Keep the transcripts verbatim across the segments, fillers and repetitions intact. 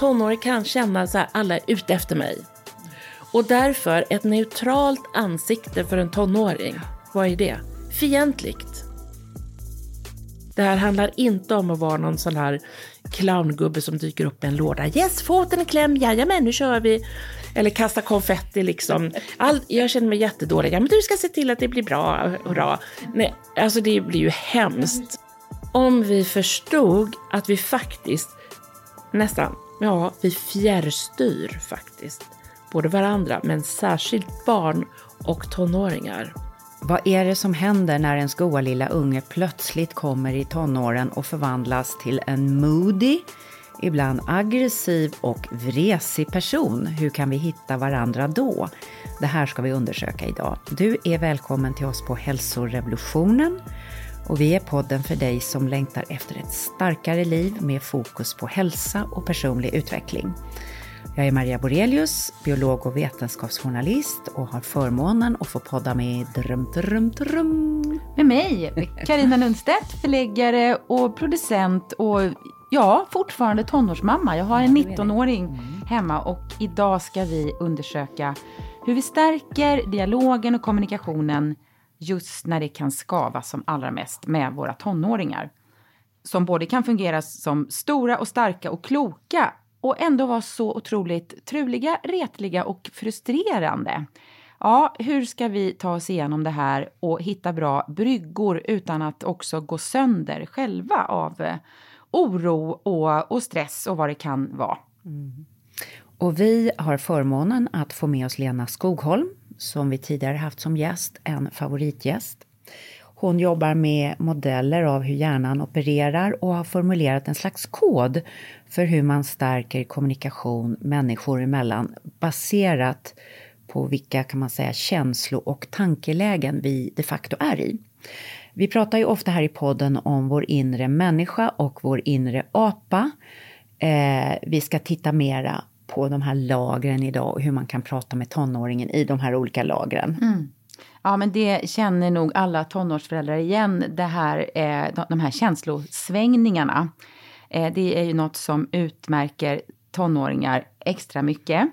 tonåring kan känna så här, alla är ute efter mig. Och därför ett neutralt ansikte för en tonåring, vad är det? Fientligt. Det här handlar inte om att vara någon sån här clowngubbe som dyker upp i en låda. Yes, foten en kläm, jajamän, nu kör vi. Eller kasta konfetti liksom. All, jag känner mig jättedålig. Ja, men du ska se till att det blir bra. Hurra. Nej, alltså det blir ju hemskt. Om vi förstod att vi faktiskt nästan, ja, vi fjärrstyr faktiskt. Både varandra, men särskilt barn och tonåringar. Vad är det som händer när en goa lilla unge plötsligt kommer i tonåren och förvandlas till en moody, ibland aggressiv och vresig person? Hur kan vi hitta varandra då? Det här ska vi undersöka idag. Du är välkommen till oss på Hälsorevolutionen. Och vi är podden för dig som längtar efter ett starkare liv med fokus på hälsa och personlig utveckling. Jag är Maria Borelius, biolog och vetenskapsjournalist och har förmånen att få podda med dröm, dröm, dröm. Med mig, Carina Lundstedt, förläggare och producent och ja, fortfarande tonårsmamma. Jag har en nittonåring hemma och idag ska vi undersöka hur vi stärker dialogen och kommunikationen just när det kan skava som allra mest med våra tonåringar. Som både kan fungera som stora och starka och kloka och ändå vara så otroligt truliga, retliga och frustrerande. Ja, hur ska vi ta oss igenom det här och hitta bra bryggor utan att också gå sönder själva av oro och, och stress och vad det kan vara. Mm. Och vi har förmånen att få med oss Lena Skogholm som vi tidigare haft som gäst, en favoritgäst. Hon jobbar med modeller av hur hjärnan opererar och har formulerat en slags kod för hur man stärker kommunikation människor emellan baserat på vilka kan man säga känslo- och tankelägen vi de facto är i. Vi pratar ju ofta här i podden om vår inre människa och vår inre apa. Eh, vi ska titta mera på de här lagren idag och hur man kan prata med tonåringen i de här olika lagren. Mm. Ja, men det känner nog alla tonårsföräldrar igen, det här, eh, de här känslosvängningarna. Eh, det är ju något som utmärker tonåringar extra mycket.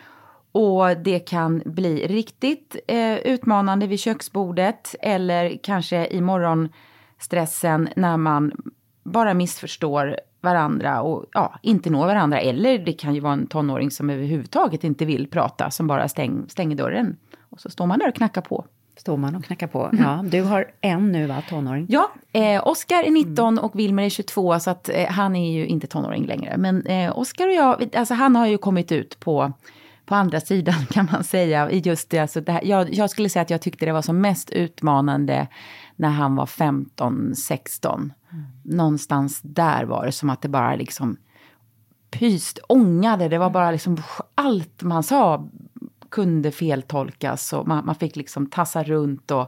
Och det kan bli riktigt eh, utmanande vid köksbordet eller kanske i morgonstressen när man bara missförstår varandra och ja, inte når varandra. Eller det kan ju vara en tonåring som överhuvudtaget inte vill prata, som bara stäng, stänger dörren. Och så står man där och knackar på. Står man och knackar på. Ja, du har en nu va, tonåring? Ja, eh, Oskar är nitton och Wilmer är tjugotvå så att eh, han är ju inte tonåring längre. Men eh, Oskar och jag, alltså han har ju kommit ut på, på andra sidan kan man säga. I just det, alltså det här, jag, jag skulle säga att jag tyckte det var som mest utmanande när han var femton sexton. Mm. Någonstans där var det som att det bara liksom pyst, ångade. Det var bara liksom allt man sa kunde feltolkas och man, man fick liksom tassa runt och,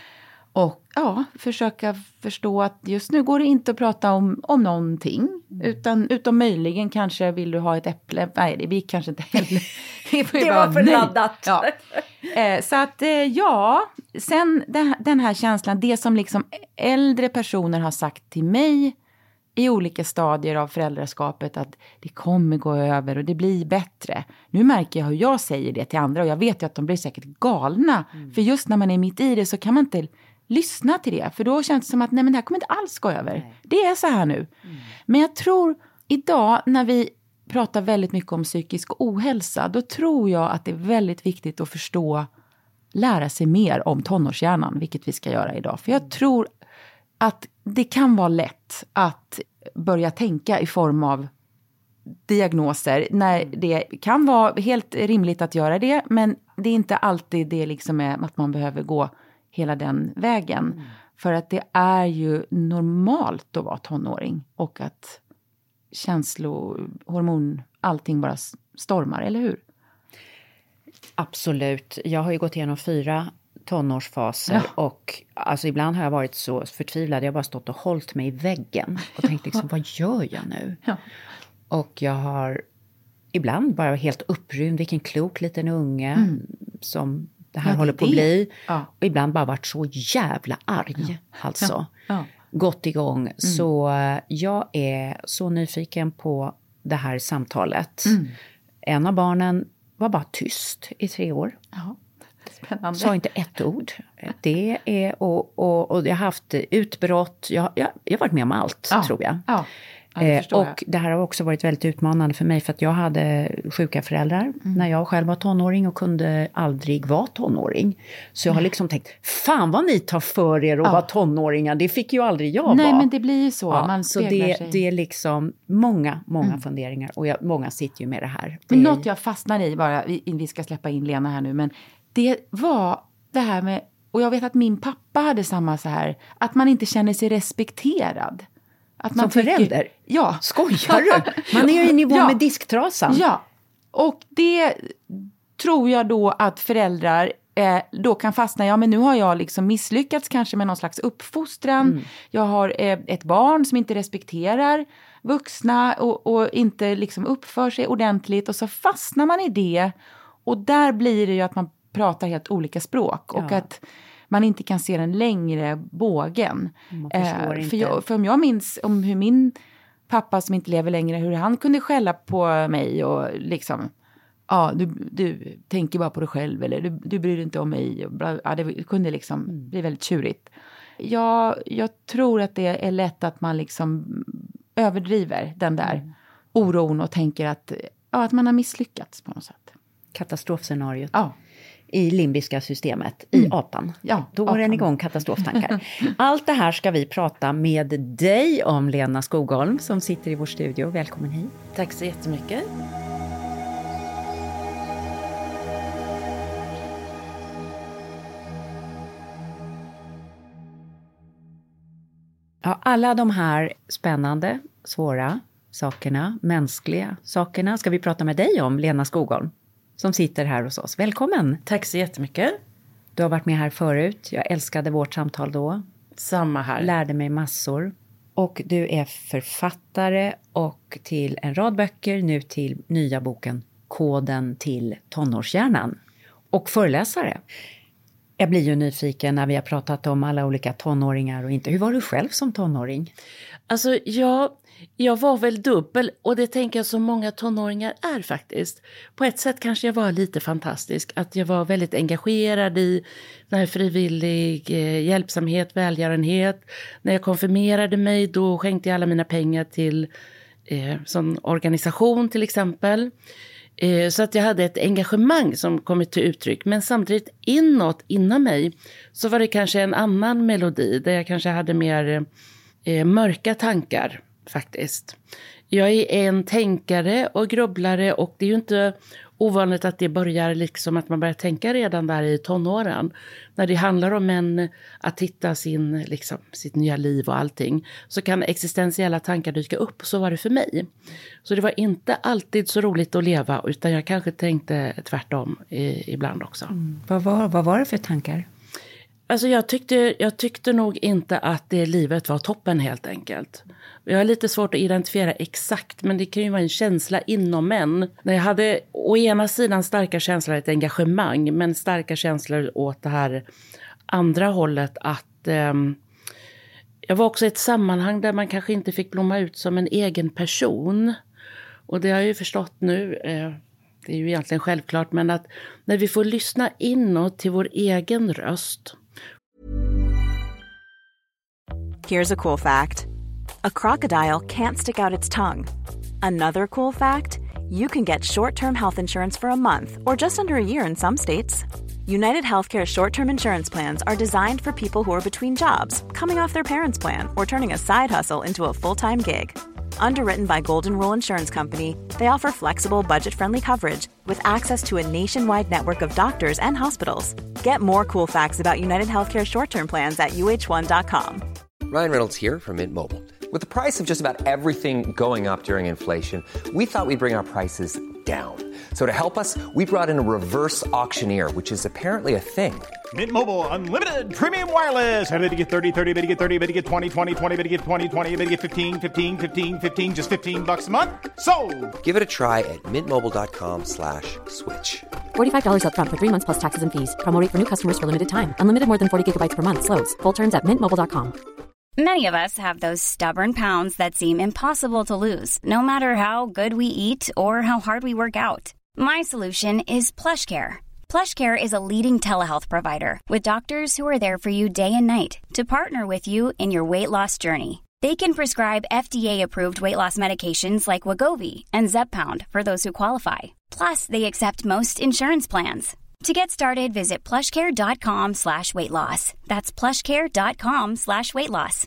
och ja, försöka förstå att just nu går det inte att prata om, om någonting mm. utan, utom möjligen kanske vill du ha ett äpple. Nej, det blir kanske inte heller. Det var för laddat. Ja. Eh, så att eh, ja, sen den, den här känslan, det som liksom äldre personer har sagt till mig i olika stadier av föräldraskapet att det kommer gå över och det blir bättre. Nu märker jag hur jag säger det till andra och jag vet ju att de blir säkert galna. Mm. För just när man är mitt i det så kan man inte lyssna till det. För då känns det som att nej, men det här kommer inte alls gå över. Nej. Det är så här nu. Mm. Men jag tror idag när vi pratar väldigt mycket om psykisk ohälsa, då tror jag att det är väldigt viktigt att förstå, lära sig mer om tonårshjärnan, vilket vi ska göra idag. För jag tror att det kan vara lätt att börja tänka i form av diagnoser när det kan vara helt rimligt att göra det, men det är inte alltid det liksom är att man behöver gå hela den vägen. Mm. För att det är ju normalt att vara tonåring och att känslohormon, allting bara stormar, eller hur? Absolut. Jag har ju gått igenom fyra tonårsfaser ja. och alltså ibland har jag varit så förtvivlad. Jag har bara stått och hållit mig i väggen och tänkt liksom, vad gör jag nu? Ja. Och jag har ibland bara helt upprymd, vilken klok liten unge mm. som det här ja, håller på att bli. Ja. Och ibland bara varit så jävla arg ja. alltså. Ja. Ja. Gått igång. Mm. Så jag är så nyfiken på det här samtalet. Mm. En av barnen var bara tyst i tre år. Ja, spännande. Sa inte ett ord. Det är, och, och, och jag har haft utbrott. Jag, jag, jag har varit med om allt, ja. tror jag. Ja. Ja, det eh, och jag. Det här har också varit väldigt utmanande för mig. För att jag hade sjuka föräldrar mm. när jag själv var tonåring. Och kunde aldrig vara tonåring. Så jag har liksom tänkt, fan vad ni tar för er att ja. vara tonåringar. Det fick ju aldrig jag Nej, vara. men det blir ju så. Ja, man så det, sig. det är liksom många, många mm. funderingar. Och jag, många sitter ju med det här. Det men är... något jag fastnar i bara, vi, vi ska släppa in Lena här nu. Men det var det här med, och jag vet att min pappa hade samma så här. Att man inte känner sig respekterad. Att man som tycker, förälder? Ja. Skojar du? Man är ju i nivå ja. med disktrasan. Ja, och det tror jag då att föräldrar eh, då kan fastna. Ja, men nu har jag liksom misslyckats kanske med någon slags uppfostran. Mm. Jag har eh, ett barn som inte respekterar vuxna och, och inte liksom uppför sig ordentligt. Och så fastnar man i det. Och där blir det ju att man pratar helt olika språk. Ja. Och att man inte kan se den längre bågen. Eh, för, jag, för om jag minns om hur min pappa som inte lever längre, hur han kunde skälla på mig och liksom, ja, du, du tänker bara på dig själv eller du, du bryr dig inte om mig. Och bla, ja, det kunde liksom mm. bli väldigt tjurigt. Jag, jag tror att det är lätt att man liksom överdriver den där mm. oron och tänker att, ja, att man har misslyckats på något sätt. Katastrofscenariot. Ja. I limbiska systemet, i mm. apan. Ja, Då går den igång katastroftankar. Allt det här ska vi prata med dig om, Lena Skogholm, som sitter i vår studio. Välkommen hit. Tack så jättemycket. Ja, alla de här spännande, svåra sakerna, mänskliga sakerna ska vi prata med dig om, Lena Skogholm, som sitter här hos oss. Välkommen! Tack så jättemycket. Du har varit med här förut. Jag älskade vårt samtal då. Samma här. Lärde mig massor. Och du är författare och till en rad böcker, nu till nya boken Koden till tonårshjärnan. Och föreläsare. Jag blir ju nyfiken när vi har pratat om alla olika tonåringar och inte. Hur var du själv som tonåring? Alltså jag, jag var väl dubbel och det tänker jag som många tonåringar är faktiskt. På ett sätt kanske jag var lite fantastisk. Att jag var väldigt engagerad i den här frivillig eh, hjälpsamhet, välgörenhet. När jag konfirmerade mig då skänkte jag alla mina pengar till eh, sån organisation till exempel. Eh, så att jag hade ett engagemang som kommit till uttryck. Men samtidigt inåt, inom mig, så var det kanske en annan melodi. Där jag kanske hade mer eh, mörka tankar faktiskt. Jag är en tänkare och grubblare och det är ju inte ovanligt att det börjar liksom att man börjar tänka redan där i tonåren. När det handlar om en, att hitta sin, liksom, sitt nya liv och allting. Så kan existentiella tankar dyka upp. Så var det för mig. Så det var inte alltid så roligt att leva. Utan jag kanske tänkte tvärtom i, ibland också. Mm. Vad, var, vad var det för tankar? Alltså jag tyckte, jag tyckte nog inte att det livet var toppen helt enkelt. Jag har lite svårt att identifiera exakt, men det kan ju vara en känsla inom en. När jag hade å ena sidan starka känslor, ett engagemang, men starka känslor åt det här andra hållet att eh, jag var också i ett sammanhang där man kanske inte fick blomma ut som en egen person. Och det har jag ju förstått nu, eh, det är ju egentligen självklart, men att när vi får lyssna inåt till vår egen röst. Here's a cool fact. A crocodile can't stick out its tongue. Another cool fact, you can get short-term health insurance for a month or just under a year in some states. United Healthcare short-term insurance plans are designed for people who are between jobs, coming off their parents' plan, or turning a side hustle into a full-time gig. Underwritten by Golden Rule Insurance Company, they offer flexible, budget-friendly coverage with access to a nationwide network of doctors and hospitals. Get more cool facts about United Healthcare short-term plans at U H one dot com. Ryan Reynolds here from Mint Mobile. With the price of just about everything going up during inflation, we thought we'd bring our prices down. So to help us, we brought in a reverse auctioneer, which is apparently a thing. Mint Mobile Unlimited Premium Wireless. How to get thirty, thirty, how to get thirty, how to get twenty, twenty, twenty, how to get twenty, twenty, how to get fifteen, fifteen, fifteen, fifteen, just fifteen bucks a month? Sold! Give it a try at mintmobile.com slash switch. forty-five dollars up front for three months plus taxes and fees. Promo rate for new customers for limited time. Unlimited more than forty gigabytes per month. Slows full terms at mint mobile dot com. Many of us have those stubborn pounds that seem impossible to lose, no matter how good we eat or how hard we work out. My solution is PlushCare. PlushCare is a leading telehealth provider with doctors who are there for you day and night to partner with you in your weight loss journey. They can prescribe F D A-approved weight loss medications like Wegovy and Zepbound for those who qualify. Plus, they accept most insurance plans. To get started, visit plushcare.com slash weight loss. That's plushcare.com slash weight loss.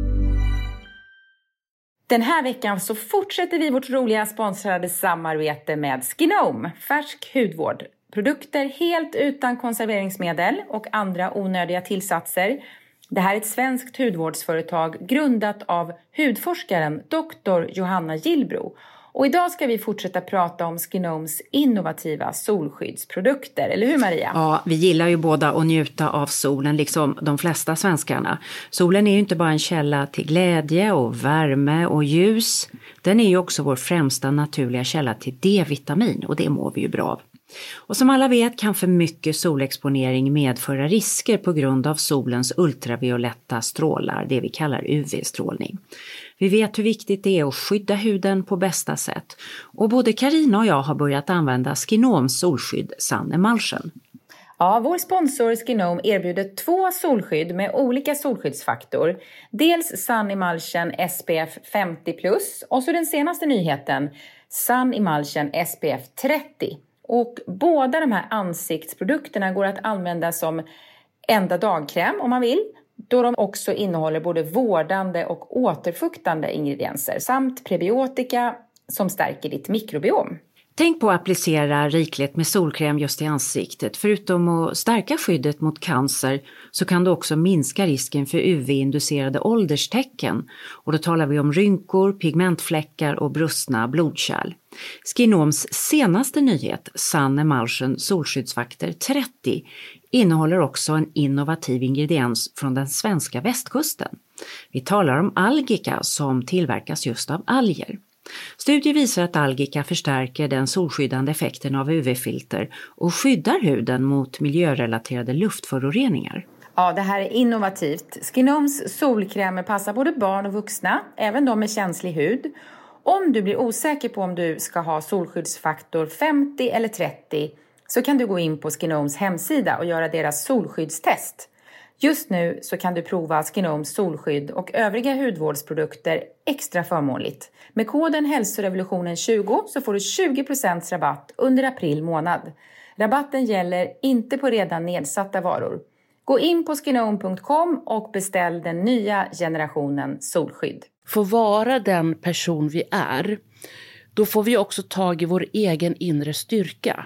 Den här veckan så fortsätter vi vårt roliga sponsrade samarbete med Skinome, färsk hudvård. Produkter helt utan konserveringsmedel och andra onödiga tillsatser. Det här är ett svenskt hudvårdsföretag grundat av hudforskaren doktor Johanna Gillbro. Och idag ska vi fortsätta prata om Skinomes innovativa solskyddsprodukter. Eller hur, Maria? Ja, vi gillar ju båda att njuta av solen liksom de flesta svenskarna. Solen är ju inte bara en källa till glädje och värme och ljus. Den är ju också vår främsta naturliga källa till D-vitamin och det mår vi ju bra av. Och som alla vet kan för mycket solexponering medföra risker på grund av solens ultravioletta strålar, det vi kallar U V-strålning. Vi vet hur viktigt det är att skydda huden på bästa sätt. Och både Carina och jag har börjat använda Skinomes solskydd Sun Emulsion. Ja, vår sponsor Skinome erbjuder två solskydd med olika solskyddsfaktor. Dels Sun Emulsion S P F femtio plus och så den senaste nyheten Sun Emulsion S P F trettio. Och båda de här ansiktsprodukterna går att använda som enda dagkräm om man vill. Då de också innehåller både vårdande och återfuktande ingredienser samt prebiotika som stärker ditt mikrobiom. Tänk på att applicera rikligt med solkräm just i ansiktet. Förutom att stärka skyddet mot cancer så kan det också minska risken för U V-inducerade ålderstecken. Och då talar vi om rynkor, pigmentfläckar och brustna blodkärl. Skinomes senaste nyhet, Sun Emulsion solskyddsfaktor trettio, innehåller också en innovativ ingrediens från den svenska västkusten. Vi talar om algika som tillverkas just av alger. Studier visar att algika förstärker den solskyddande effekten av U V-filter och skyddar huden mot miljörelaterade luftföroreningar. Ja, det här är innovativt. Skinomes solkrämer passar både barn och vuxna, även de med känslig hud. Om du blir osäker på om du ska ha solskyddsfaktor femtio eller trettio så kan du gå in på Skinomes hemsida och göra deras solskyddstest. Just nu så kan du prova Skinomes solskydd och övriga hudvårdsprodukter extra förmånligt. Med koden hälsorevolutionen tjugo så får du tjugo procent rabatt under april månad. Rabatten gäller inte på redan nedsatta varor. Gå in på skinome punkt com och beställ den nya generationen solskydd. Får vara den person vi är, då får vi också tag i vår egen inre styrka.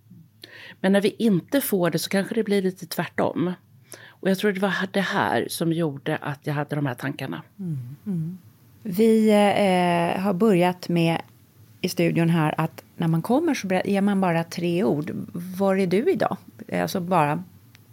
Men när vi inte får det så kanske det blir lite tvärtom. Och jag tror det var det här som gjorde att jag hade de här tankarna. Mm, mm. Vi eh, har börjat med i studion här att när man kommer så ger man bara tre ord. Var är du idag? Alltså bara,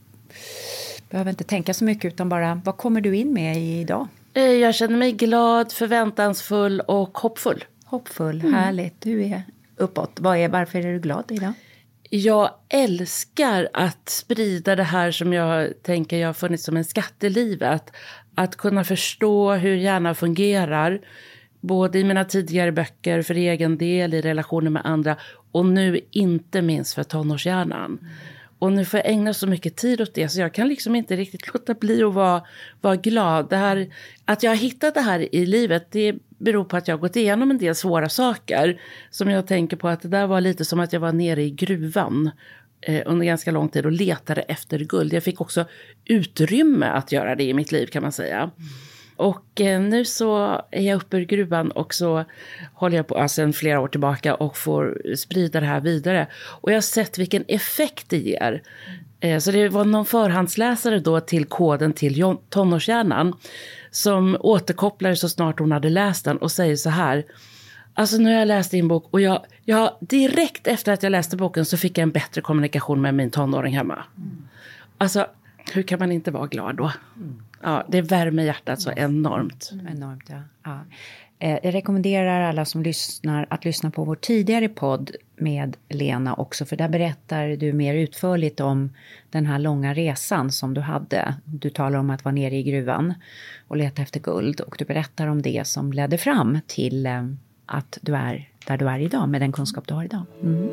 behöver inte tänka så mycket utan bara, vad kommer du in med idag? Jag känner mig glad, förväntansfull och hoppfull. Hoppfull, mm. Härligt. Du är uppåt. Vad är, varför är du glad idag? Jag älskar att sprida det här som jag tänker jag har funnits som en skatt i livet. Att kunna förstå hur hjärnan fungerar. Både i mina tidigare böcker för egen del, i relationer med andra. Och nu inte minst för tonårshjärnan. Mm. Och nu får jag ägna så mycket tid åt det så jag kan liksom inte riktigt låta bli att vara, vara glad. Det här, att jag har hittat det här i livet, det beror på att jag har gått igenom en del svåra saker. Som jag tänker på att det där var lite som att jag var nere i gruvan eh, under ganska lång tid och letade efter guld. Jag fick också utrymme att göra det i mitt liv kan man säga. Mm. Och eh, nu så är jag uppe ur gruvan och så håller jag på alltså, sedan flera år tillbaka och får sprida det här vidare. Och jag har sett vilken effekt det ger. Eh, så det var någon förhandsläsare då till koden till tonårshjärnan som återkopplade så snart hon hade läst den och säger så här. Alltså nu har jag läst din bok och jag, jag direkt efter att jag läste boken så fick jag en bättre kommunikation med min tonåring hemma. Mm. Alltså hur kan man inte vara glad då? Mm. Ja, det värmer hjärtat så enormt. Mm. Enormt, ja. ja. Jag rekommenderar alla som lyssnar att lyssna på vår tidigare podd med Lena också. För där berättar du mer utförligt om den här långa resan som du hade. Du talar om att vara nere i gruvan och leta efter guld. Och du berättar om det som ledde fram till att du är där du är idag med den kunskap du har idag. Mm.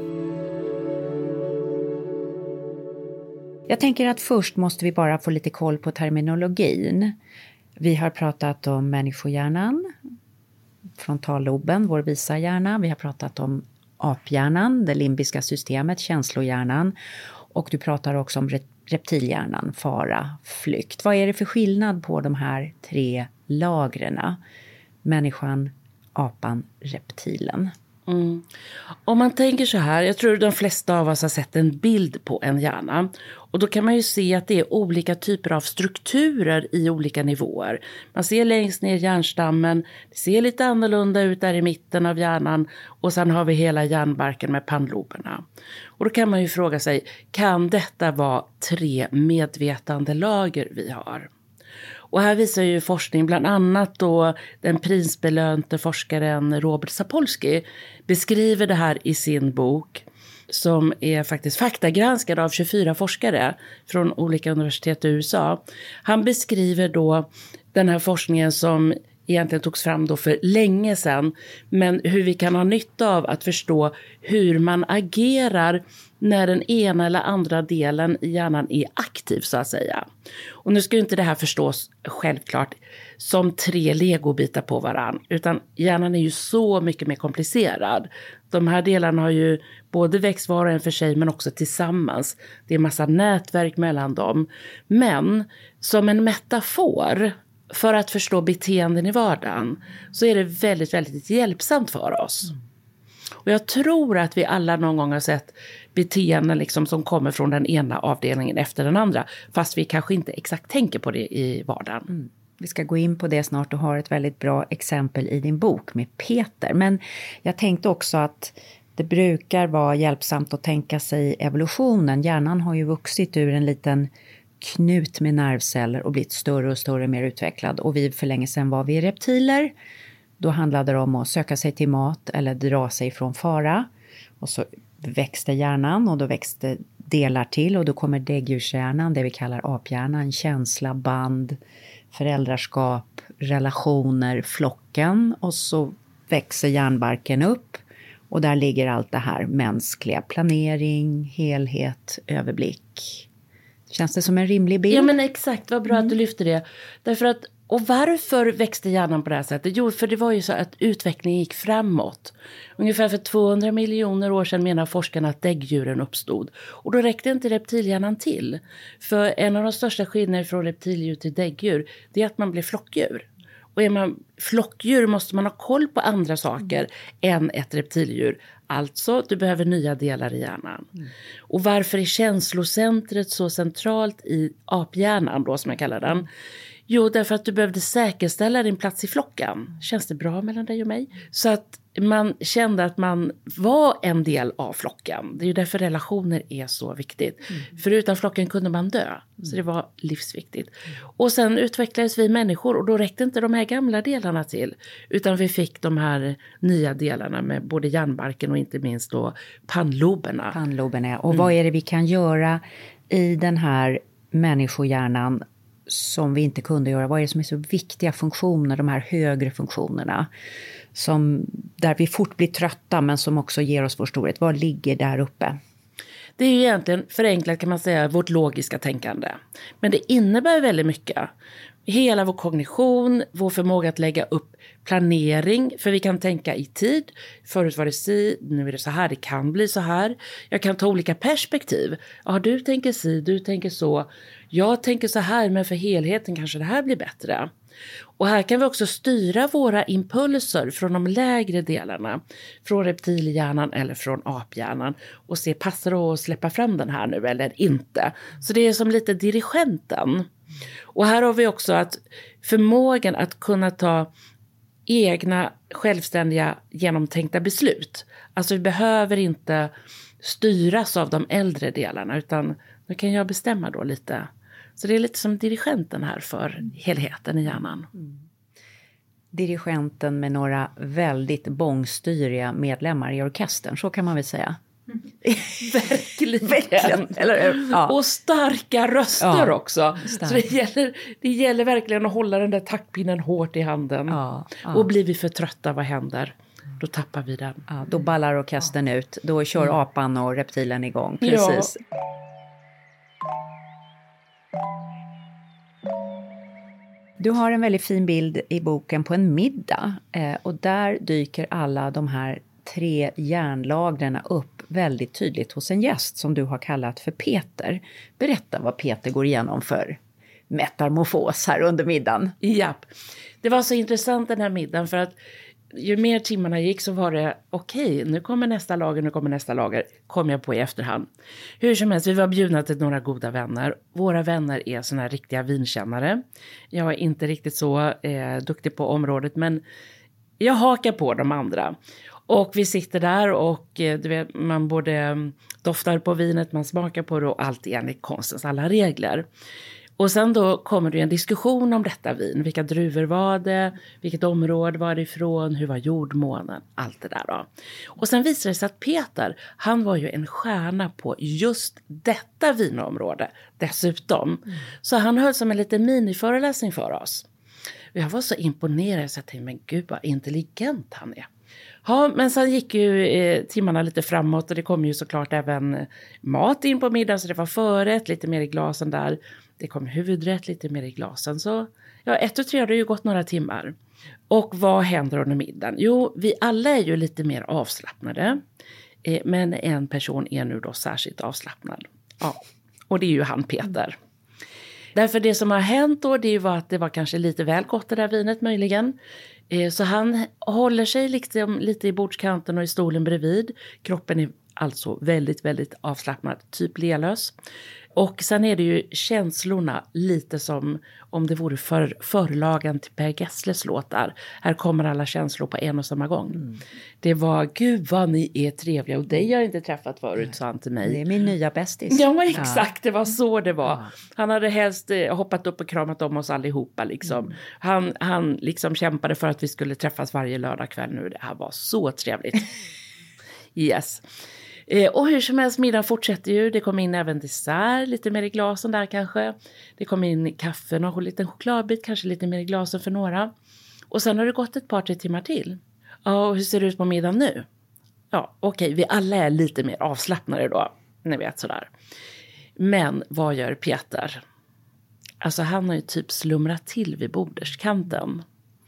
Jag tänker att först måste vi bara få lite koll på terminologin. Vi har pratat om människohjärnan, frontalloben, vår visa hjärna. Vi har pratat om aphjärnan, det limbiska systemet, känslohjärnan. Och du pratar också om reptilhjärnan, fara, flykt. Vad är det för skillnad på de här tre lagrena? Människan, apan, reptilen. Mm. Om man tänker så här, jag tror de flesta av oss har sett en bild på en hjärna. Och då kan man ju se att det är olika typer av strukturer i olika nivåer. Man ser längst ner hjärnstammen, det ser lite annorlunda ut där i mitten av hjärnan. Och sen har vi hela hjärnbarken med pannloberna. Och då kan man ju fråga sig, kan detta vara tre medvetandelager vi har? Och här visar ju forskning, bland annat då den prisbelönte forskaren Robert Sapolsky beskriver det här i sin bok, som är faktiskt faktagranskad av tjugofyra forskare från olika universitet i U S A. Han beskriver då den här forskningen som egentligen togs fram då för länge sedan, men hur vi kan ha nytta av att förstå hur man agerar när den ena eller andra delen i hjärnan är aktiv, så att säga. Och nu ska ju inte det här förstås självklart som tre legobitar på varann, utan hjärnan är ju så mycket mer komplicerad. De här delarna har ju både växt var och en för sig, men också tillsammans. Det är massa nätverk mellan dem. Men som en metafor för att förstå beteenden i vardagen så är det väldigt, väldigt hjälpsamt för oss. Och jag tror att vi alla någon gång har sett beteenden liksom som kommer från den ena avdelningen efter den andra. Fast vi kanske inte exakt tänker på det i vardagen. Mm. Vi ska gå in på det snart och har ett väldigt bra exempel i din bok med Peter. Men jag tänkte också att det brukar vara hjälpsamt att tänka sig evolutionen. Hjärnan har ju vuxit ur en liten knut med nervceller och blivit större och större, mer utvecklad. Och vi för länge sedan var vi reptiler. Då handlade det om att söka sig till mat eller dra sig från fara. Och så växte hjärnan och då växte delar till. Och då kommer däggdjurshjärnan, det vi kallar aphjärnan, känsla, band, föräldraskap, relationer, flocken. Och så växer hjärnbarken upp. Och där ligger allt det här mänskliga, planering, helhet, överblick. Känns det som en rimlig bild? Ja, men exakt, vad bra mm. att du lyfter det. Därför att, och varför växte hjärnan på det här sättet? Jo, för det var ju så att utvecklingen gick framåt. Ungefär för tvåhundra miljoner år sedan menar forskarna att däggdjuren uppstod. Och då räckte inte reptilhjärnan till. För en av de största skillnaderna från reptildjur till däggdjur, det är att man blir flockdjur. Och är man flockdjur måste man ha koll på andra saker mm. än ett reptildjur. Alltså, du behöver nya delar i hjärnan. Mm. Och varför är känslocentret så centralt i aphjärnan då, som jag kallar den? Jo, därför att du behövde säkerställa din plats i flocken. Känns det bra mellan dig och mig? Så att man kände att man var en del av flocken. Det är ju därför relationer är så viktigt. Mm. För utan flocken kunde man dö. Mm. Så det var livsviktigt. Mm. Och sen utvecklades vi människor och då räckte inte de här gamla delarna till. Utan vi fick de här nya delarna med både hjärnbarken och inte minst då pannloberna. Pannloberna. Och mm. vad är det vi kan göra i den här människohjärnan som vi inte kunde göra? Vad är det som är så viktiga funktioner, de här högre funktionerna? Som, där vi fort blir trötta men som också ger oss vår storhet. Vad ligger där uppe? Det är ju egentligen förenklat kan man säga vårt logiska tänkande. Men det innebär väldigt mycket. Hela vår kognition, vår förmåga att lägga upp planering. För vi kan tänka i tid. Förut var det si, nu är det så här, det kan bli så här. Jag kan ta olika perspektiv. Ja, du tänker si, du tänker så. Jag tänker så här, men för helheten kanske det här blir bättre. Och här kan vi också styra våra impulser från de lägre delarna. Från reptilhjärnan eller från aphjärnan. Och se, passar det att släppa fram den här nu eller inte? Så det är som lite dirigenten. Och här har vi också att förmågan att kunna ta egna självständiga genomtänkta beslut. Alltså vi behöver inte styras av de äldre delarna utan nu kan jag bestämma då lite. Så det är lite som dirigenten här för helheten i hjärnan. Mm. dirigenten med några väldigt bångstyriga medlemmar i orkestern, så kan man väl säga. Verkligen. Verkligen. Eller, ja. Och starka röster ja, också. stark. Så det gäller, det gäller verkligen att hålla den där taktpinnen hårt i handen. Ja, ja. Och blir vi för trötta, vad händer? Då tappar vi den. Ja, då ballar orkestern ja. ut. Då kör mm. apan och reptilen igång. Precis. Ja. Du har en väldigt fin bild i boken på en middag. Eh, och där dyker alla de här tre järnlagren upp väldigt tydligt hos en gäst som du har kallat för Peter. Berätta vad Peter går igenom för metamorfos här under middagen. Japp. Det var så intressant den här middagen för att ju mer timmarna gick så var det okej, okay, nu kommer nästa lager, nu kommer nästa lager, kom jag på i efterhand. Hur som helst, vi var bjudna till några goda vänner. Våra vänner är såna här riktiga vinkännare. Jag är inte riktigt så eh, duktig på området, men jag hakar på de andra. Och vi sitter där och eh, du vet, man både doftar på vinet, man smakar på det och allt enligt konstens alla regler. Och sen då kommer det en diskussion om detta vin. Vilka druvor var det? Vilket område var det ifrån? Hur var jordmånen? Allt det där då. Och sen visade det sig att Peter, han var ju en stjärna på just detta vinområde dessutom. Mm. Så han höll som en liten miniföreläsning för oss. Jag var så imponerad så jag tänkte, men gud vad intelligent han är. Ja, men sen gick ju eh, timmarna lite framåt och det kom ju såklart även mat in på middag. Så det var förrätt, lite mer i glasen där. Det kom huvudrätt, lite mer i glasen. Så ja, ett och tre har det ju gått några timmar. Och vad händer under middagen? Jo, vi alla är ju lite mer avslappnade. Eh, men en person är nu då särskilt avslappnad. Ja, och det är ju han Peter. Därför det som har hänt då, det var att det var kanske lite väl gott det där vinet möjligen. Eh, så han håller sig liksom lite i bordskanten och i stolen bredvid. Kroppen är alltså väldigt, väldigt avslappnad, typ lelös. Och sen är det ju känslorna lite som om det vore för, förlagen till Per Gessles låtar. Här kommer alla känslor på en och samma gång. Mm. Det var, gud vad ni är trevliga och dig har jag inte träffat förut, sa han till mig. Det är min nya bästis. Ja, exakt, det var så det var. Ja. Han hade helst eh, hoppat upp och kramat om oss allihopa liksom. Mm. Han, han liksom kämpade för att vi skulle träffas varje lördag kväll nu. Det här var så trevligt. Yes. Eh, och hur som helst, middagen fortsätter ju. Det kom in även dessert, lite mer i glasen där kanske. Det kom in kaffe och en liten chokladbit, kanske lite mer i glasen för några. Och sen har det gått ett par, tre timmar till. Ja, och hur ser det ut på middagen nu? Ja, okej, vi alla är lite mer avslappnade då. Ni vet sådär. Men vad gör Peter? Alltså han har ju typ slumrat till vid borderskanten.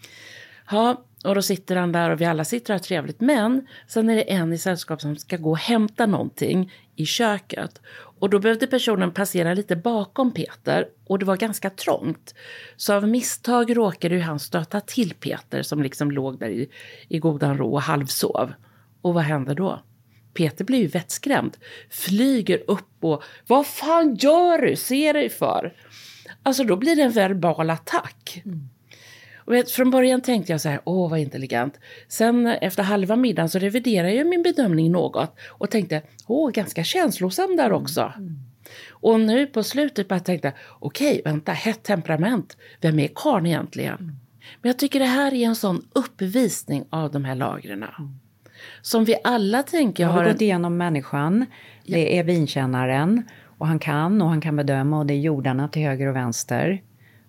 Ja, och då sitter han där och vi alla sitter här trevligt. Men sen är det en i sällskap som ska gå och hämta någonting i köket. Och då behövde personen passera lite bakom Peter. Och det var ganska trångt. Så av misstag råkade ju han stöta till Peter som liksom låg där i, i godan ro och halvsov. Och vad händer då? Peter blir ju vettskrämd. Flyger upp och, vad fan gör du? Ser dig för? Alltså då blir det en verbal attack. Mm. Och vet, från början tänkte jag så här, åh vad intelligent. Sen efter halva middagen så reviderade jag min bedömning något. Och tänkte, åh ganska känslosam där också. Mm. Och nu på slutet bara tänkte, okej vänta, hett temperament. Vem är karln egentligen? Mm. Men jag tycker det här är en sån uppvisning av de här lagren. Mm. Som vi alla tänker jag har... har en... gått igenom människan, det är vinkännaren. Och han kan och han kan bedöma och det är jordarna till höger och vänster.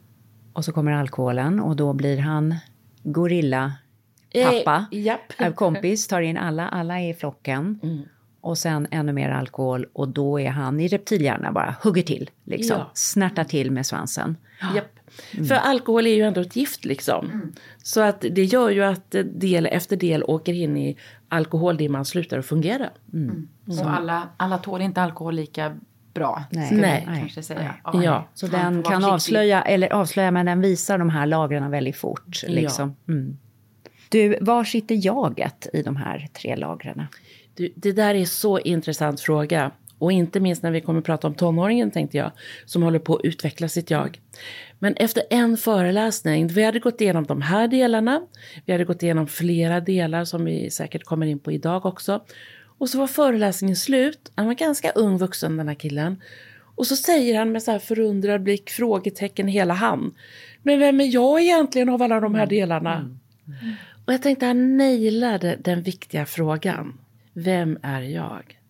Och så kommer alkoholen och då blir han gorilla pappa. Eh, japp. Kompis tar in alla, alla är i flocken. Mm. Och sen ännu mer alkohol och då är han i reptilhjärna bara hugger till. Liksom. Ja. Snärtar till med svansen. Japp. Mm. För alkohol är ju ändå ett gift liksom. Mm. Så att det gör ju att del efter del åker in i alkoholdimman slutar att fungera. Mm. Mm. Så alla, alla tål inte alkohol lika bra. Nej, Nej. Kanske säga. Nej. Ja, ja. Så den kan avslöja, eller avslöja, men den visar de här lagren väldigt fort. Liksom. Ja. Mm. Du, var sitter jaget i de här tre lagren? Du, det där är så intressant fråga. Och inte minst när vi kommer att prata om tonåringen tänkte jag. Som håller på att utveckla sitt jag. Men efter en föreläsning. Vi hade gått igenom de här delarna. Vi hade gått igenom flera delar som vi säkert kommer in på idag också. Och så var föreläsningen slut. Han var ganska ung vuxen den här killen. Och så säger han med så här förundrad blick, frågetecken hela han. Men vem är jag egentligen av alla de här delarna? Mm. Mm. Och jag tänkte han nailade den viktiga frågan. Vem är jag?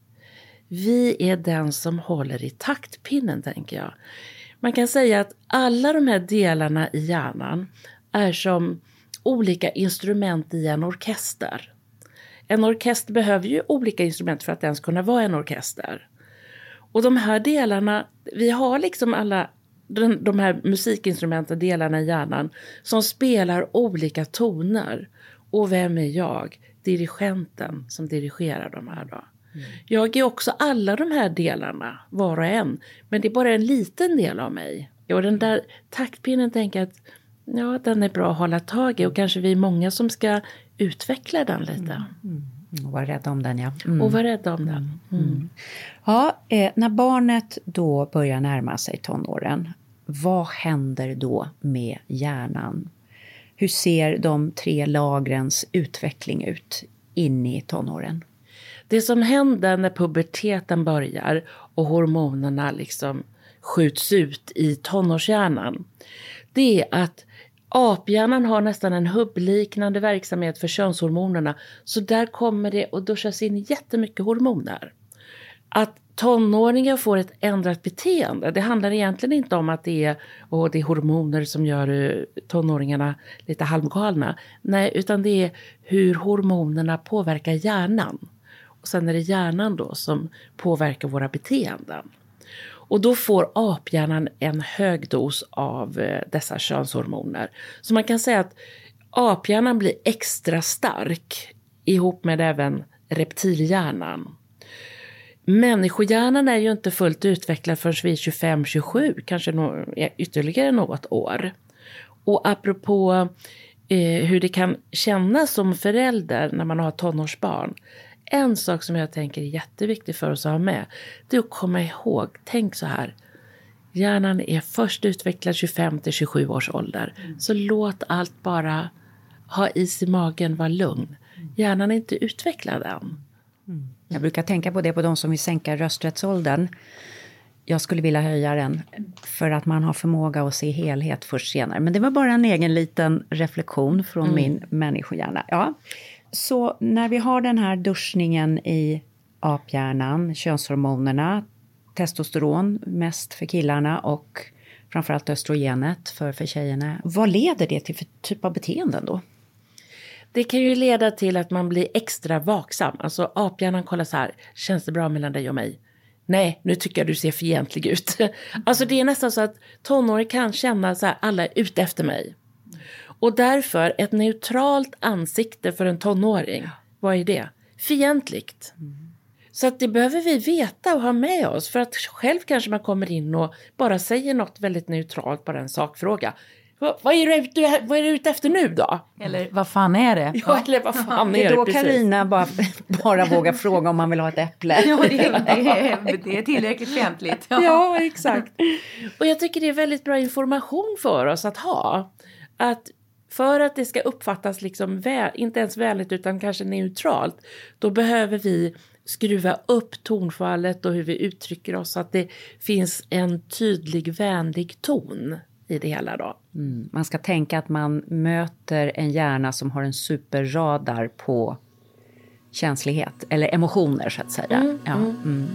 Vi är den som håller i taktpinnen, tänker jag. Man kan säga att alla de här delarna i hjärnan är som olika instrument i en orkester. En orkester behöver ju olika instrument för att ens kunna vara en orkester. Och de här delarna, vi har liksom alla de, de här musikinstrumenten, delarna i hjärnan som spelar olika toner. Och vem är jag? Dirigenten som dirigerar de här då. Mm. Jag är också alla de här delarna, var och en. Men det är bara en liten del av mig. Och den där taktpinnen tänker jag att ja, den är bra att hålla tag i. Och kanske vi är många som ska utveckla den lite. Mm. Mm. Och vara rädda om den, ja. Mm. Och vara rädda om den. Mm. Mm. Ja, eh, när barnet då börjar närma sig tonåren, vad händer då med hjärnan? Hur ser de tre lagrens utveckling ut in i tonåren? Det som händer när puberteten börjar och hormonerna liksom skjuts ut i tonårshjärnan, det är att aphjärnan har nästan en hubbliknande verksamhet för könshormonerna. Så där kommer det att duschas in jättemycket hormoner. Att tonåringar får ett ändrat beteende, det handlar egentligen inte om att det är, och det är hormoner som gör tonåringarna lite halvgalna. Nej, utan det är hur hormonerna påverkar hjärnan. Och sen är det hjärnan då som påverkar våra beteenden. Och då får aphjärnan en hög dos av dessa könshormoner. Så man kan säga att aphjärnan blir extra stark ihop med även reptilhjärnan. Människohjärnan är ju inte fullt utvecklad förrän vi är tjugofem tjugosju, kanske no- ytterligare något år. Och apropå eh, hur det kan kännas som förälder när man har tonårsbarn. En sak som jag tänker är jätteviktig för oss att ha med, det är att komma ihåg, tänk så här. Hjärnan är först utvecklad tjugofem till tjugosju års ålder. Mm. Så låt allt bara ha is i magen, vara lugn. Hjärnan är inte utvecklad än. Mm. Jag brukar tänka på det på de som vill sänka rösträttsåldern. Jag skulle vilja höja den för att man har förmåga att se helhet först senare. Men det var bara en egen liten reflektion från mm. min människohjärna. Ja. Så när vi har den här duschningen i aphjärnan, könshormonerna, testosteron mest för killarna och framförallt östrogenet för, för tjejerna. Vad leder det till för typ av beteenden då? Det kan ju leda till att man blir extra vaksam. Alltså aphjärnan kollar så här, känns det bra mellan dig och mig? Nej, nu tycker jag du ser fientlig ut. Alltså det är nästan så att tonåringar kan känna så här, alla är ute efter mig. Och därför ett neutralt ansikte för en tonåring, vad är det? Fientligt. Mm. Så att det behöver vi veta och ha med oss. För att själv kanske man kommer in och bara säger något väldigt neutralt, bara en sakfråga. Vad, vad, är, du, vad är du ute efter nu då? Eller vad fan är det? Ja, eller vad fan är det? Det är då Carina bara, bara vågar fråga om man vill ha ett äpple. Ja, det är, det är, det är tillräckligt fientligt. Ja. Ja, exakt. Och jag tycker det är väldigt bra information för oss att ha. Att för att det ska uppfattas liksom väl, inte ens vänligt utan kanske neutralt, då behöver vi skruva upp tonfallet och hur vi uttrycker oss så att det finns en tydlig vänlig ton i det hela då. Mm. Man ska tänka att man möter en hjärna som har en superradar på känslighet eller emotioner så att säga. Mm, ja. mm. Mm.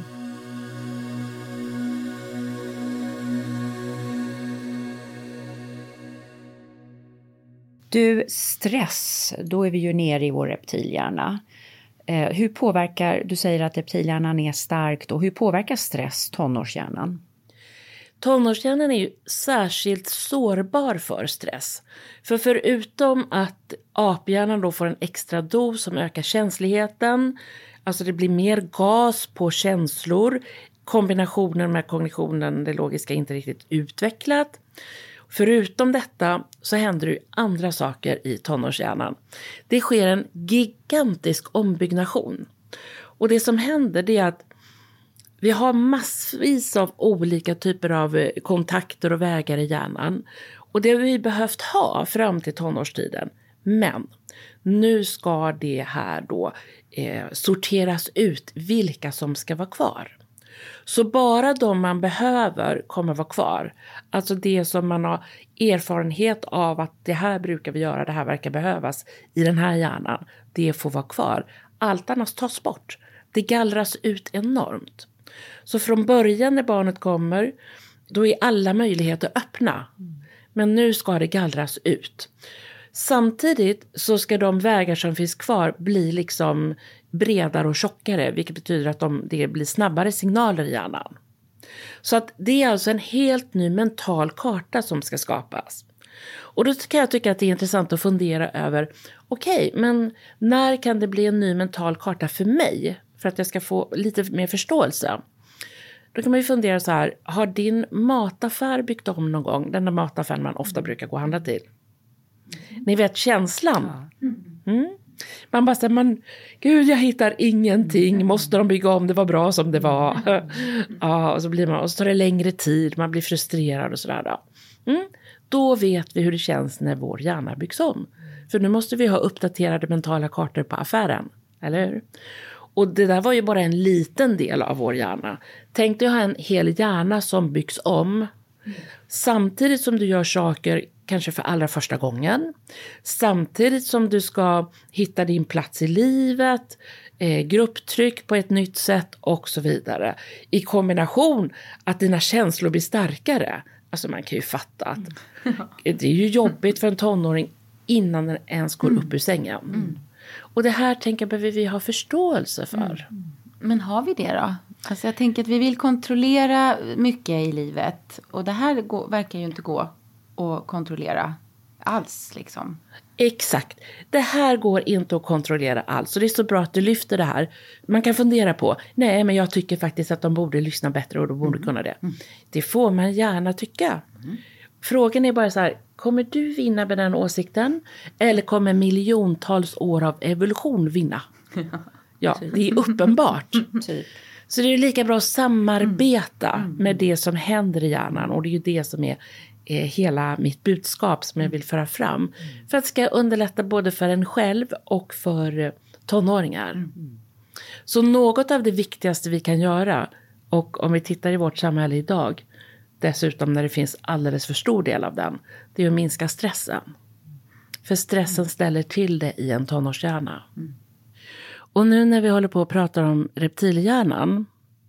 Du, stress, då är vi ju nere i vår reptilhjärna. Eh, hur påverkar, du säger att reptilhjärnan är starkt, och hur påverkar stress tonårshjärnan? Tonårshjärnan är ju särskilt sårbar för stress. För förutom att aphjärnan då får en extra dos som ökar känsligheten, alltså det blir mer gas på känslor, kombinationen med kognitionen, det logiska, är inte riktigt utvecklat. Förutom detta så händer det andra saker i tonårshjärnan. Det sker en gigantisk ombyggnation. Och det som händer det är att vi har massvis av olika typer av kontakter och vägar i hjärnan. Och det har vi behövt ha fram till tonårstiden. Men nu ska det här då eh, sorteras ut vilka som ska vara kvar. Så bara de man behöver kommer vara kvar. Alltså det som man har erfarenhet av att det här brukar vi göra, det här verkar behövas i den här hjärnan. Det får vara kvar. Allt annat tas bort. Det gallras ut enormt. Så från början när barnet kommer, då är alla möjligheter öppna. Men nu ska det gallras ut. Samtidigt så ska de vägar som finns kvar bli liksom bredare och tjockare. Vilket betyder att de, det blir snabbare signaler i hjärnan. Så att det är alltså en helt ny mental karta som ska skapas. Och då kan jag tycka att det är intressant att fundera över, okej, okay, men när kan det bli en ny mental karta för mig? För att jag ska få lite mer förståelse. Då kan man ju fundera så här, har din mataffär byggt om någon gång? Den där mataffären man ofta brukar gå och handla till. Ni vet känslan. Mm. Man bara säger, man, gud jag hittar ingenting. Måste de bygga om, det var bra som det var. Ja, och så blir man, och så tar det längre tid, man blir frustrerad och sådär då. Mm. Då vet vi hur det känns när vår hjärna byggs om. För nu måste vi ha uppdaterade mentala kartor på affären, eller hur? Och det där var ju bara en liten del av vår hjärna. Tänk dig ha en hel hjärna som byggs om. Samtidigt som du gör saker kanske för allra första gången. Samtidigt som du ska hitta din plats i livet. Eh, grupptryck på ett nytt sätt och så vidare. I kombination att dina känslor blir starkare. Alltså man kan ju fatta att det är ju jobbigt för en tonåring innan den ens går upp ur sängen. Mm. Och det här tänker jag behöver vi ha förståelse för. Mm. Men har vi det då? Alltså jag tänker att vi vill kontrollera mycket i livet. Och det här går, verkar ju inte gå att kontrollera alls liksom. Exakt. Det här går inte att kontrollera alls. Och det är så bra att du lyfter det här. Man kan fundera på, nej men jag tycker faktiskt att de borde lyssna bättre och de borde mm. kunna det. Mm. Det får man gärna tycka. Mm. Frågan är bara så här, kommer du vinna med den åsikten? Eller kommer miljontals år av evolution vinna? Ja, det är uppenbart. Så det är lika bra att samarbeta mm. med det som händer i hjärnan. Och det är ju det som är eh, hela mitt budskap som jag vill föra fram. Mm. För att det ska underlätta både för en själv och för tonåringar. Mm. Så något av det viktigaste vi kan göra, och om vi tittar i vårt samhälle idag, dessutom när det finns alldeles för stor del av den, det är att minska stressen. För stressen ställer till det i en tonårshjärna. Mm. Och nu när vi håller på att prata om reptilhjärnan,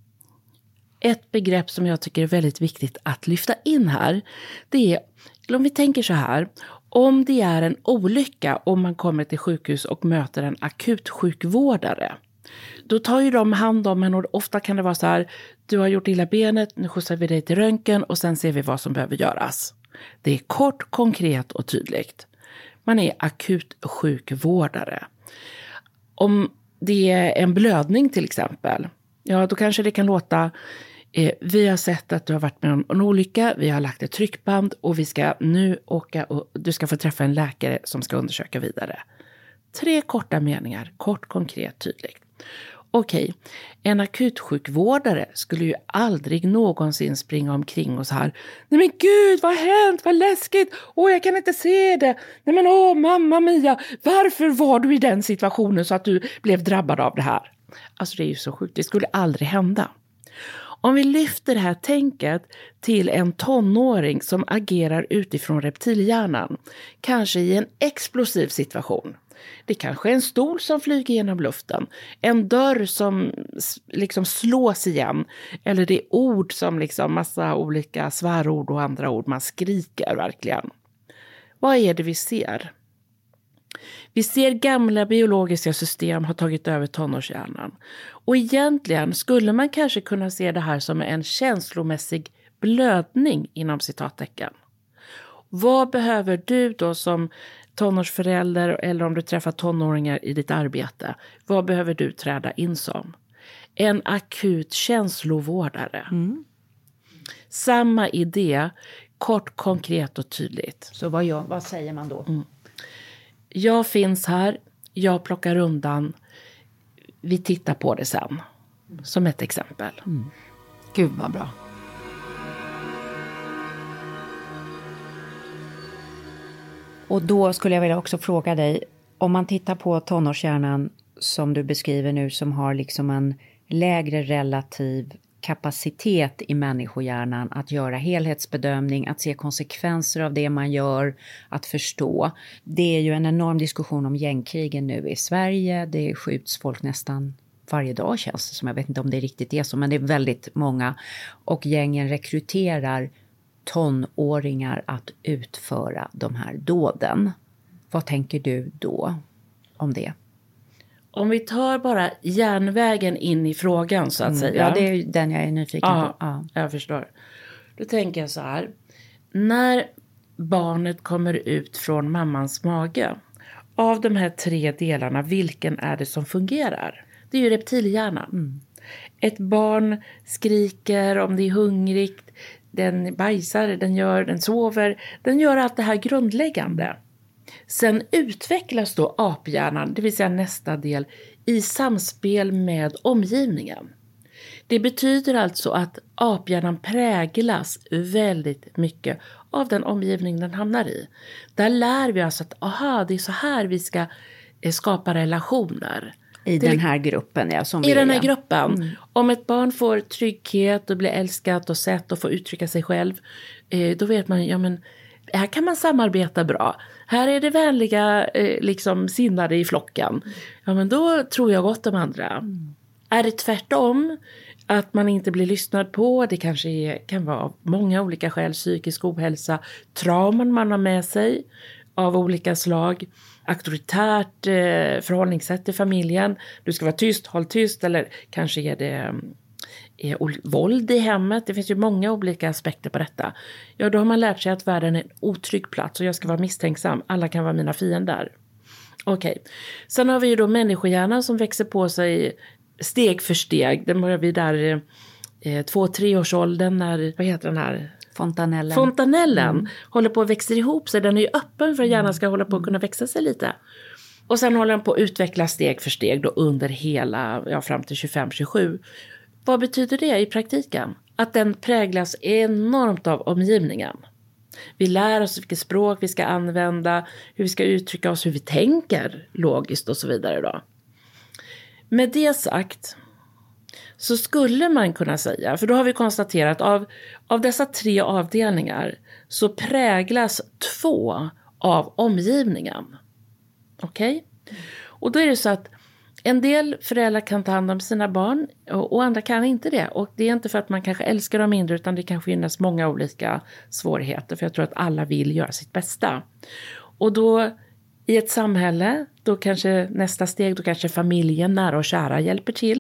ett begrepp som jag tycker är väldigt viktigt att lyfta in här, det är, om vi tänker så här, om det är en olycka om man kommer till sjukhus och möter en akutsjukvårdare, då tar ju de hand om en, och ofta kan det vara så här, du har gjort illa benet, nu skjutsar vi dig till röntgen och sen ser vi vad som behöver göras. Det är kort, konkret och tydligt. Man är akutsjukvårdare. Om det är en blödning till exempel, ja då kanske det kan låta, eh, vi har sett att du har varit med om en olycka, vi har lagt ett tryckband och vi ska nu åka och du ska få träffa en läkare som ska undersöka vidare. Tre korta meningar, kort, konkret, tydligt. Okej, en akutsjukvårdare skulle ju aldrig någonsin springa omkring och så här, nej men gud, vad har hänt, vad läskigt, åh jag kan inte se det, nej men åh mamma Mia, varför var du i den situationen så att du blev drabbad av det här? Alltså det är ju så sjukt, det skulle aldrig hända. Om vi lyfter det här tänket till en tonåring som agerar utifrån reptilhjärnan, kanske i en explosiv situation. Det kanske är en stol som flyger genom luften, en dörr som liksom slås igen, eller det är ord som liksom massa olika svärord och andra ord, man skriker verkligen. Vad är det vi ser? Vi ser gamla biologiska system har tagit över tonårshjärnan. Och egentligen skulle man kanske kunna se det här som en känslomässig blödning inom citattecken. Vad behöver du då som tonårsförälder eller om du träffar tonåringar i ditt arbete? Vad behöver du träda in som? En akut känslovårdare. Mm. Samma idé, kort, konkret och tydligt. Så vad, gör, vad säger man då? Mm. Jag finns här, jag plockar undan, vi tittar på det sen. Som ett exempel. Mm. Gud vad bra. Och då skulle jag vilja också fråga dig, om man tittar på tonårshjärnan som du beskriver nu, som har liksom en lägre relativ kapacitet i människohjärnan att göra helhetsbedömning, att se konsekvenser av det man gör, att förstå. Det är ju en enorm diskussion om gängkrigen nu i Sverige. Det skjuts folk nästan varje dag, känns det som. Jag vet inte om det riktigt är så, men det är väldigt många. Och gängen rekryterar tonåringar att utföra de här dåden. Vad tänker du då om det? Om vi tar bara järnvägen in i frågan så att mm, säga. Ja, det är den jag är nyfiken ja, på. Ja, jag förstår. Då tänker jag så här. När barnet kommer ut från mammans mage. Av de här tre delarna, vilken är det som fungerar? Det är ju reptilhjärnan. Mm. Ett barn skriker om det är hungrigt. Den bajsar, den gör, den sover. Den gör allt det här grundläggande. Sen utvecklas då aphjärnan, det vill säga nästa del, i samspel med omgivningen. Det betyder alltså att aphjärnan präglas väldigt mycket av den omgivning den hamnar i. Där lär vi oss att aha, det är så här vi ska skapa relationer. I den här gruppen, ja. Som I vi den här är. gruppen. Mm. Om ett barn får trygghet och blir älskat och sett och får uttrycka sig själv. Eh, då vet man, ja men här kan man samarbeta bra. Här är det vänliga eh, liksom sinnade i flocken. Ja men då tror jag gott om andra. Mm. Är det tvärtom, att man inte blir lyssnad på, det kanske är, kan vara av många olika skäl, psykisk ohälsa, trauman man har med sig av olika slag, auktoritärt eh, förhållningssätt i familjen, du ska vara tyst, håll tyst, eller kanske är det är våld i hemmet, det finns ju många olika aspekter på detta. Ja, då har man lärt sig att världen är en otrygg plats och jag ska vara misstänksam, alla kan vara mina fiender. Okej, okay. Sen har vi ju då människohjärnan som växer på sig steg för steg. Den börjar vi där eh, två, tre års åldern när, vad heter den här? Fontanellen. Fontanellen mm. håller på att växa ihop sig. Den är ju öppen för att hjärnan ska hålla på att kunna växa sig lite. Och sen håller den på att utveckla steg för steg då under hela, ja fram till tjugofem tjugosju. Vad betyder det i praktiken? Att den präglas enormt av omgivningen. Vi lär oss vilket språk vi ska använda, hur vi ska uttrycka oss, hur vi tänker logiskt och så vidare då. Med det sagt så skulle man kunna säga, för då har vi konstaterat av, av dessa tre avdelningar så präglas två av omgivningen. Okej? Okay? Och då är det så att en del föräldrar kan ta hand om sina barn och, och andra kan inte det. Och det är inte för att man kanske älskar dem mindre utan det kan finnas många olika svårigheter. För jag tror att alla vill göra sitt bästa. Och då i ett samhälle, då kanske nästa steg, då kanske familjen, nära och kära hjälper till.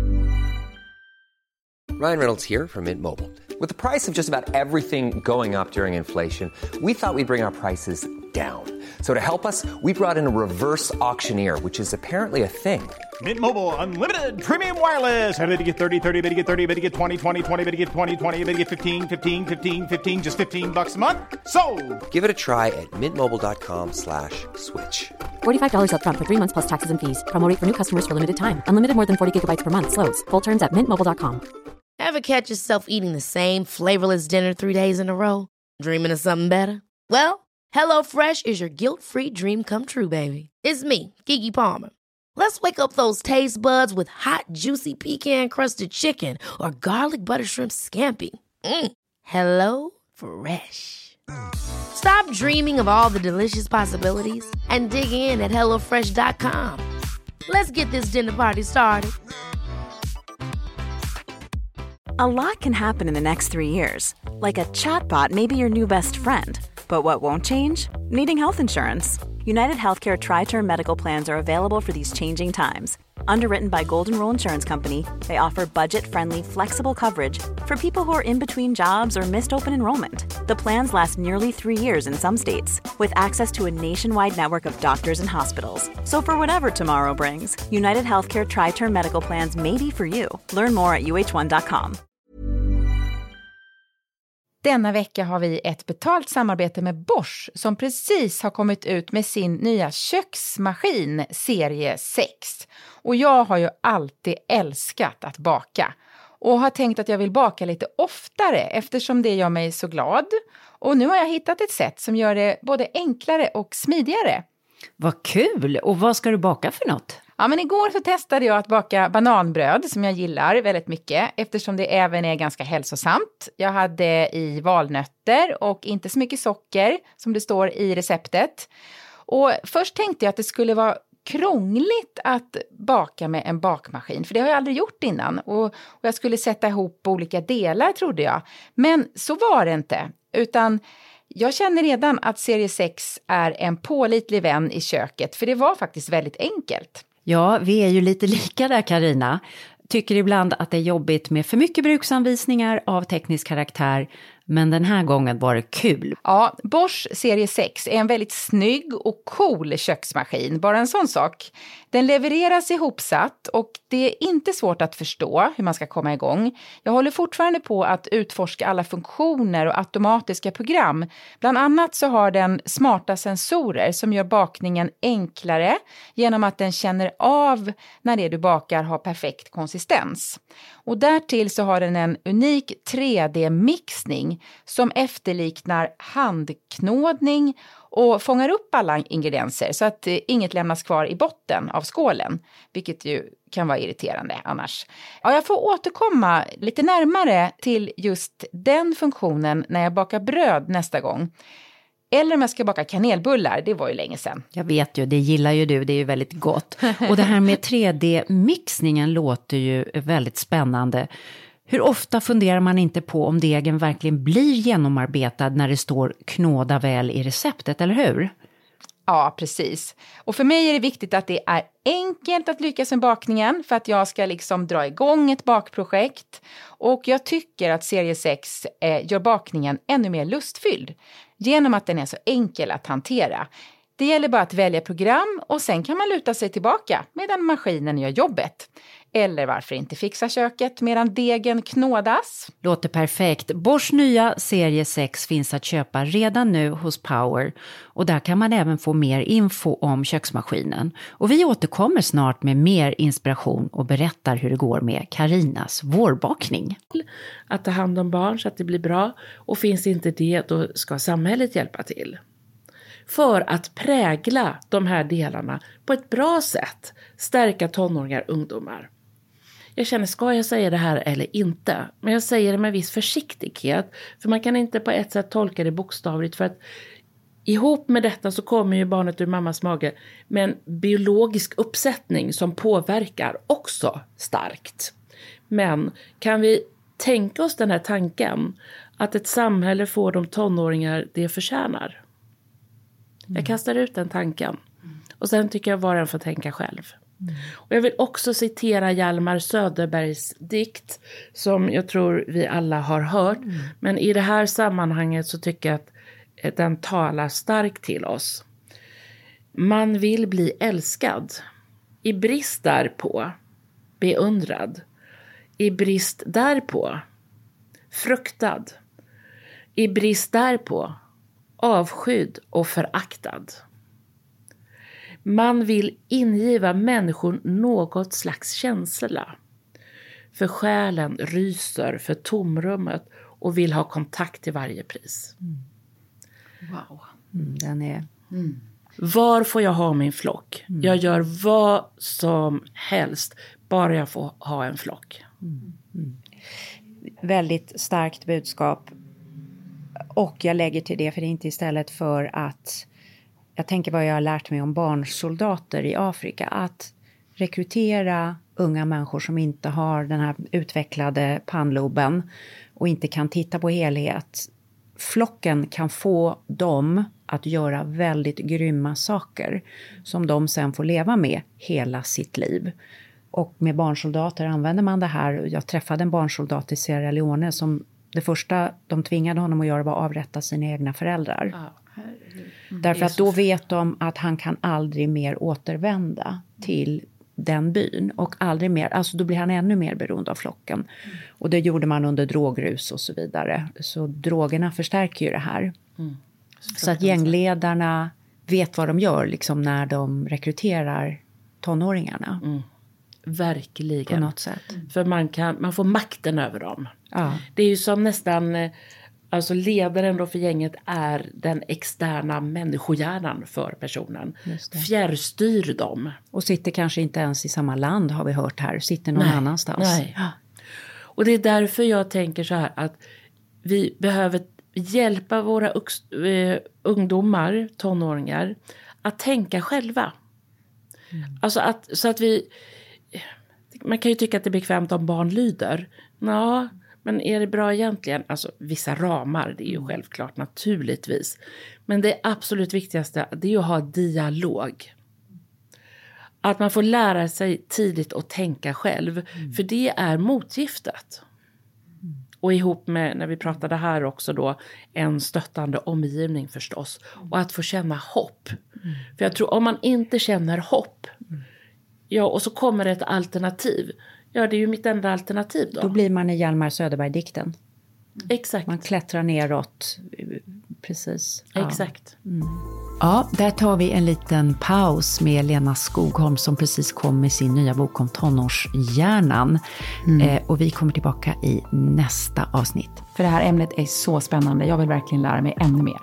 Ryan Reynolds here from Mint Mobile. With the price of just about everything going up during inflation, we thought we'd bring our prices down. So to help us, we brought in a reverse auctioneer, which is apparently a thing. Mint Mobile Unlimited Premium Wireless. How to get thirty, thirty, how to get thirty, how to get twenty, twenty, twenty, how to get twenty, twenty, how to get fifteen, fifteen, fifteen, fifteen, just fifteen bucks a month? Sold! Give it a try at mintmobile.com slash switch. forty-five dollars up front for three months plus taxes and fees. Promo rate for new customers for limited time. Unlimited more than forty gigabytes per month. Slows full terms at mint mobile dot com. Ever catch yourself eating the same flavorless dinner three days in a row? Dreaming of something better? Well, HelloFresh is your guilt-free dream come true, baby. It's me, Keke Palmer. Let's wake up those taste buds with hot, juicy pecan-crusted chicken or garlic butter shrimp scampi. Mm. Hello Fresh. Stop dreaming of all the delicious possibilities and dig in at hello fresh dot com. Let's get this dinner party started. A lot can happen in the next three years. Like a chatbot may be your new best friend. But what won't change? Needing health insurance. United Healthcare Tri-Term Medical Plans are available for these changing times. Underwritten by Golden Rule Insurance Company, they offer budget-friendly, flexible coverage for people who are in between jobs or missed open enrollment. The plans last nearly three years in some states, with access to a nationwide network of doctors and hospitals. So for whatever tomorrow brings, United Healthcare Tri-Term Medical Plans may be for you. Learn more at u h one dot com. Denna vecka har vi ett betalt samarbete med Bosch som precis har kommit ut med sin nya köksmaskin serie sex. Och jag har ju alltid älskat att baka och har tänkt att jag vill baka lite oftare eftersom det gör mig så glad. Och nu har jag hittat ett sätt som gör det både enklare och smidigare. Vad kul! Och vad ska du baka för något? Ja, men igår så testade jag att baka bananbröd som jag gillar väldigt mycket eftersom det även är ganska hälsosamt. Jag hade i valnötter och inte så mycket socker som det står i receptet. Och först tänkte jag att det skulle vara krångligt att baka med en bakmaskin, för det har jag aldrig gjort innan. Och, och jag skulle sätta ihop olika delar trodde jag. Men så var det inte, utan jag känner redan att serie sex är en pålitlig vän i köket, för det var faktiskt väldigt enkelt. Ja, vi är ju lite lika där, Carina. Tycker ibland att det är jobbigt med för mycket bruksanvisningar av teknisk karaktär, men den här gången var det kul. Ja, Bosch serie sex är en väldigt snygg och cool köksmaskin, bara en sån sak. Den levereras ihopsatt och det är inte svårt att förstå hur man ska komma igång. Jag håller fortfarande på att utforska alla funktioner och automatiska program. Bland annat så har den smarta sensorer som gör bakningen enklare genom att den känner av när det du bakar har perfekt konsistens. Och därtill så har den en unik tre D-mixning som efterliknar handknådning och fångar upp alla ingredienser så att inget lämnas kvar i botten av skålen, vilket ju kan vara irriterande annars. Ja, jag får återkomma lite närmare till just den funktionen när jag bakar bröd nästa gång. Eller om jag ska baka kanelbullar, det var ju länge sedan. Jag vet ju, det gillar ju du, det är ju väldigt gott. Och det här med tre D-mixningen låter ju väldigt spännande. Hur ofta funderar man inte på om degen verkligen blir genomarbetad när det står knåda väl i receptet, eller hur? Ja, precis. Och för mig är det viktigt att det är enkelt att lyckas med bakningen för att jag ska liksom dra igång ett bakprojekt. Och jag tycker att serie sex eh, gör bakningen ännu mer lustfylld genom att den är så enkel att hantera. Det gäller bara att välja program och sen kan man luta sig tillbaka medan maskinen gör jobbet. Eller varför inte fixa köket medan degen knådas? Låter perfekt. Bosch nya serie sex finns att köpa redan nu hos Power. Och där kan man även få mer info om köksmaskinen. Och vi återkommer snart med mer inspiration och berättar hur det går med Carinas vårbakning. Att ta hand om barn så att det blir bra. Och finns inte det, då ska samhället hjälpa till. För att prägla de här delarna på ett bra sätt. Stärka tonåringar och ungdomar. Jag känner, ska jag säga det här eller inte? Men jag säger det med viss försiktighet. För man kan inte på ett sätt tolka det bokstavligt. För att ihop med detta så kommer ju barnet ur mammas mage med en biologisk uppsättning som påverkar också starkt. Men kan vi tänka oss den här tanken att ett samhälle får de tonåringar det förtjänar? Jag kastar ut den tanken. Och sen tycker jag var och en får tänka själv. Mm. Och jag vill också citera Hjalmar Söderbergs dikt. Som jag tror vi alla har hört. Mm. Men i det här sammanhanget så tycker jag att den talar starkt till oss. Man vill bli älskad. I brist därpå. Beundrad. I brist därpå. Fruktad. I brist därpå. Avskydd och föraktad. Man vill ingiva människor något slags känsla. För själen ryser för tomrummet och vill ha kontakt till varje pris. Mm. Wow. Mm, den är... Mm. Var får jag ha min flock? Mm. Jag gör vad som helst, bara jag får ha en flock. Mm. Mm. Väldigt starkt budskap. Och jag lägger till det, för det är inte istället för att, jag tänker vad jag har lärt mig om barnsoldater i Afrika, att rekrytera unga människor som inte har den här utvecklade pannloben och inte kan titta på helhet. Flocken kan få dem att göra väldigt grymma saker som de sen får leva med hela sitt liv. Och med barnsoldater använder man det här. Jag träffade en barnsoldat i Sierra Leone som det första de tvingade honom att göra var att avrätta sina egna föräldrar. Ja, mm. Därför att då vet de att han kan aldrig mer återvända till den byn. Och aldrig mer, alltså då blir han ännu mer beroende av flocken. Mm. Och det gjorde man under drogrus och så vidare. Så drogerna förstärker ju det här. Mm. Så, så att gängledarna vet vad de gör liksom när de rekryterar tonåringarna. Mm. Verkligen. På något sätt. För man, kan, man får makten över dem. Ja. Det är ju som nästan Alltså ledaren då för gänget är den externa människohjärnan för personen. Fjärrstyr dem. Och sitter kanske inte ens i samma land har vi hört här. Sitter någon nej, annanstans. Nej. Och det är därför jag tänker så här att vi behöver hjälpa våra ux- uh, ungdomar, tonåringar att tänka själva. Mm. Alltså att, så att vi... Man kan ju tycka att det är bekvämt om barn lyder. Ja, men är det bra egentligen? Alltså vissa ramar, det är ju självklart naturligtvis. Men det absolut viktigaste, det är ju att ha dialog. Att man får lära sig tidigt att tänka själv. Mm. För det är motgiftet. Mm. Och ihop med, när vi pratade här också då, en stöttande omgivning förstås. Och att få känna hopp. Mm. För jag tror, om man inte känner hopp, mm. ja, och så kommer det ett alternativ. Ja, det är ju mitt enda alternativ då. Då blir man i Hjalmar Söderberg-dikten. Mm. Exakt. Man klättrar neråt. Precis. Ja. Exakt. Mm. Ja, där tar vi en liten paus med Lena Skogholm som precis kom med sin nya bok om tonårshjärnan. Mm. Eh, och vi kommer tillbaka i nästa avsnitt. För det här ämnet är så spännande. Jag vill verkligen lära mig ännu mer.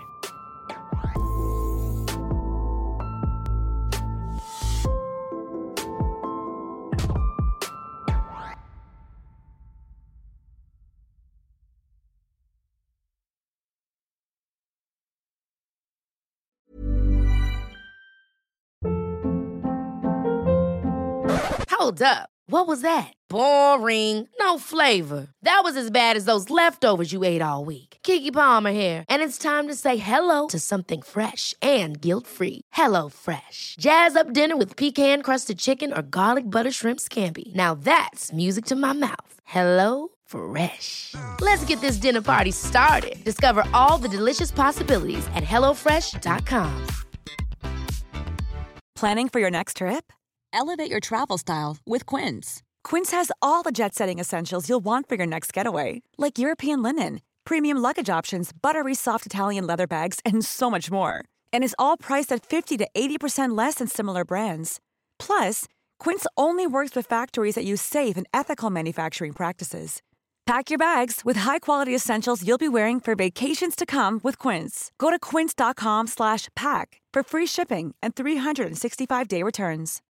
Hold up. What was that? Boring. No flavor. That was as bad as those leftovers you ate all week. Keke Palmer here, and it's time to say hello to something fresh and guilt-free. Hello Fresh. Jazz up dinner with pecan-crusted chicken or garlic butter shrimp scampi. Now that's music to my mouth. Hello Fresh. Let's get this dinner party started. Discover all the delicious possibilities at hello fresh dot com. Planning for your next trip? Elevate your travel style with Quince. Quince has all the jet-setting essentials you'll want for your next getaway, like European linen, premium luggage options, buttery soft Italian leather bags, and so much more. And is all priced at fifty to eighty percent less than similar brands. Plus, Quince only works with factories that use safe and ethical manufacturing practices. Pack your bags with high-quality essentials you'll be wearing for vacations to come with Quince. Go to quince dot com slash pack for free shipping and three sixty-five day returns.